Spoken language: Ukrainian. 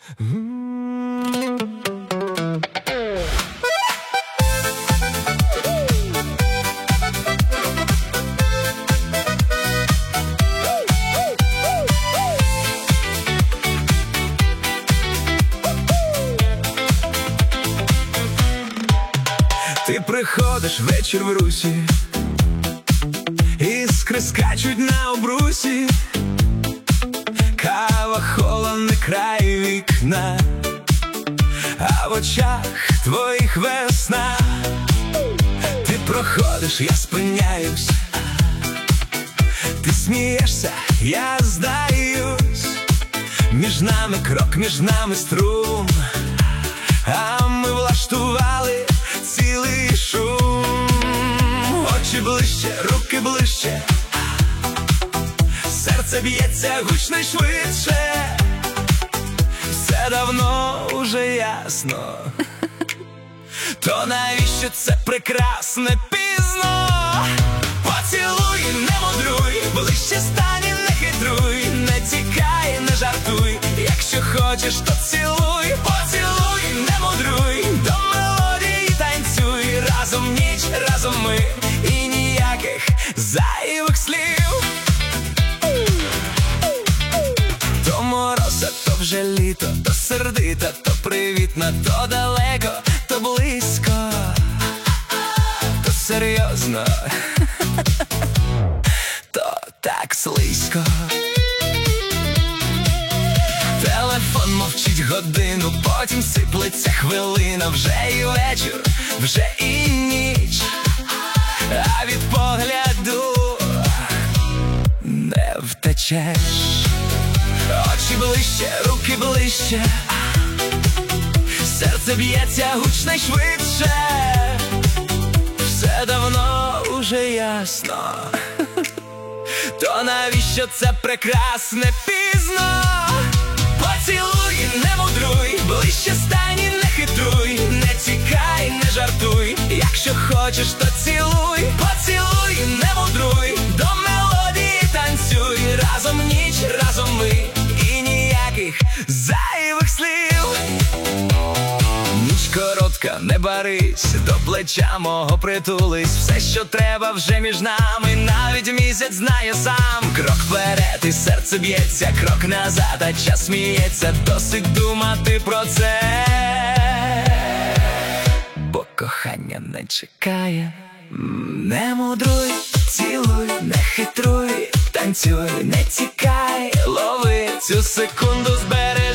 Ти приходиш вечір в русі, іскри скачуть на обрусі, кава холодний край вікна, а в очах твоїх весна. Ти проходиш, я спиняюсь, ти смієшся, я здаюсь. Між нами крок, між нами струм, а ми влаштували цілий шум. Очі ближче, руки ближче, серце б'ється гучно й швидше. Все давно уже ясно, то навіщо це прекрасне пізно? Поцілуй, не мудруй, ближче стань і не хитруй, не тікай, не жартуй, якщо хочеш, то цілуй. Поцілуй, не мудруй, до мелодії танцюй, разом ніч, разом ми, і ніяких зайвих слів. То мороза, то вже літо, то сердита, то привітна, то далеко, то близько, то серйозно, то так слизько. Телефон мовчить годину, потім сиплеться хвилина, вже і вечір, вже і ніч, а від погляду не втечеш. Очі ближче, руки ближче, серце б'ється гучно й швидше. Все давно уже ясно, то навіщо це прекрасне пізно? Поцілуй, не мудруй, ближче стань і не хитруй, не тікай, не жартуй, якщо хочеш, то цілуй. Поцілуй, не мудруй, до мелодії танцюй, разом ніч, разом ми, і ніяких зайвих слів. Ніч коротка, не барись, до плеча мого притулись, все, що треба, вже між нами, навіть місяць знає сам. Крок вперед і серце б'ється, крок назад, а час сміється, досить думати про це, бо кохання не чекає. Не мудруй, цілуй, не хитруй, танцюй, не тікай, лови цю секунду, збери.